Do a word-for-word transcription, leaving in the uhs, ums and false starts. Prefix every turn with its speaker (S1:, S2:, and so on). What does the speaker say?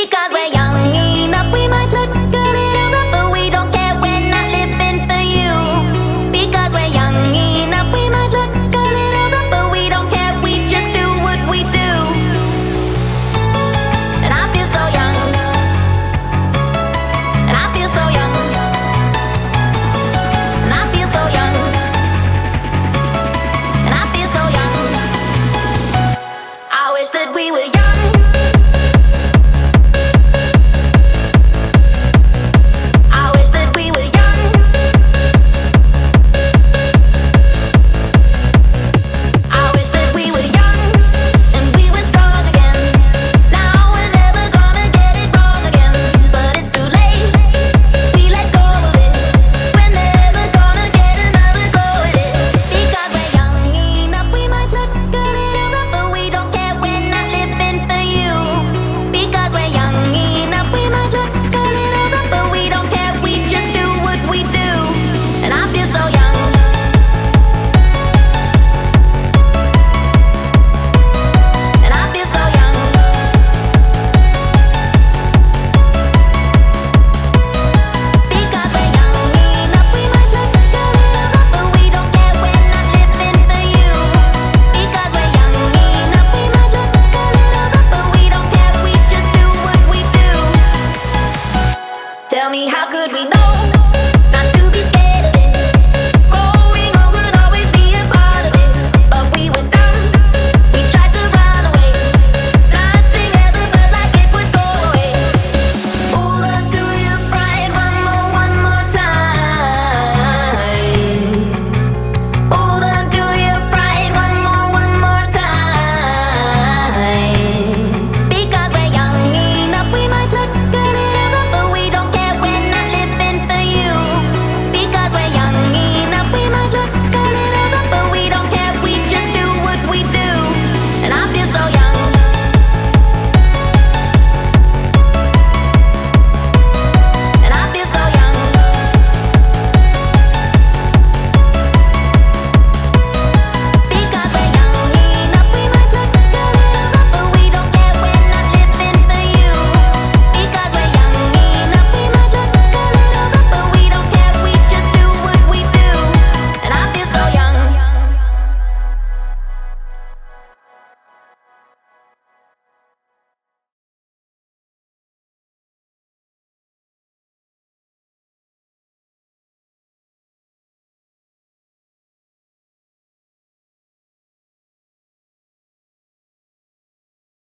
S1: Because we're young enough, we might look a little rough, but we don't care, we're not living for you. Because we're young enough, we might look a little rough, but we don't care, we just do what we do. And I feel so young, and I feel so young, and I feel so young, and I feel so young. I wish that we were young.